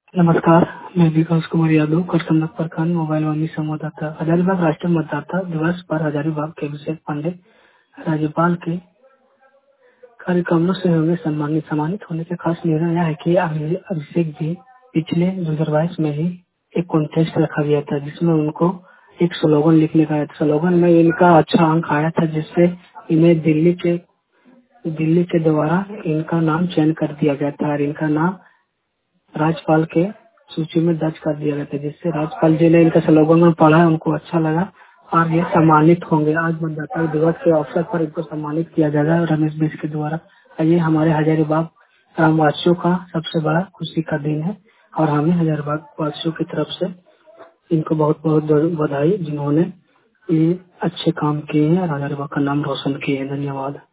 नमस्कार, मैं विकास कुमार यादव करसमनाथ प्रखंड मोबाइल वाणी संवाददाता। हजारीबाग राष्ट्रीय मतदाता दिवस पर हजारीबाग के अभिषेक पांडे राज्यपाल के कार्यक्रमों से होंगे सम्मानित होने के खास निर्णय यह है कि अभिषेक जी पिछले 2022 में ही एक कॉन्टेस्ट रखा गया था जिसमें उनको एक स्लोगन लिखने का आया था। स्लोगन में इनका अच्छा अंक आया था जिससे इन्हें दिल्ली के द्वारा इनका नाम चयन कर दिया गया था और इनका नाम राज्यपाल के सूची में दर्ज कर दिया गया था, जिससे राज्यपाल जी ने इनका स्लोगन में पढ़ा, उनको अच्छा लगा और ये सम्मानित होंगे। आज मतदाता दिवस के अवसर पर इनको सम्मानित किया जाएगा रमेश बिस्ट के द्वारा। ये हमारे हजारीबाग ग्रामवासियों का सबसे बड़ा खुशी का दिन है और हमें हजारीबाग वासियों की तरफ से इनको बहुत बहुत बधाई, जिन्होंने ये अच्छे काम किए हैं और हजारीबाग का नाम रोशन किए हैं। धन्यवाद।